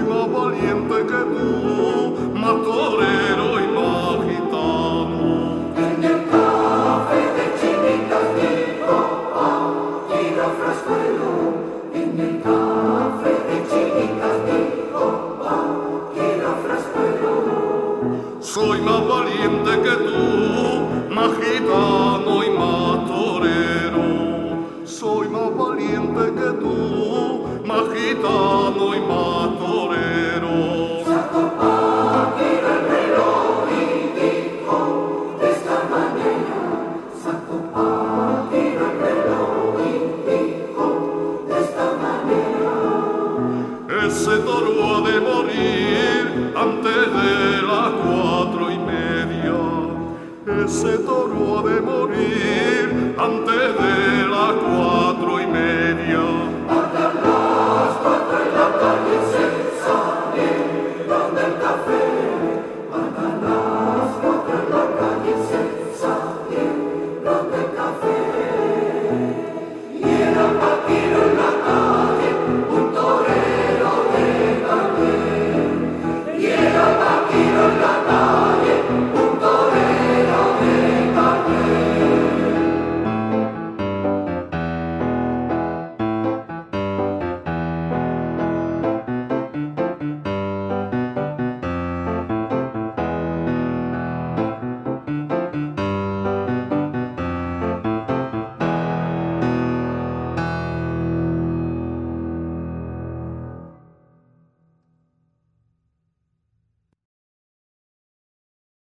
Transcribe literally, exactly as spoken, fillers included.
más valiente que tú, más torero y más gitano. En el café de Chinitas dijo, oh, tira frascuelo. En el café de Chinitas dijo, oh, tira frascuelo. Soy más valiente que tú, más gitano y más torero. Soy más valiente que tú, más gitano y más torero. Santo Paquiro el reloj y dijo de esta manera. Santo Paquiro el reloj y dijo de esta manera. Ese toro ha de morir antes de las cuatro y media. Ese toro ha de morir antes de las cuatro.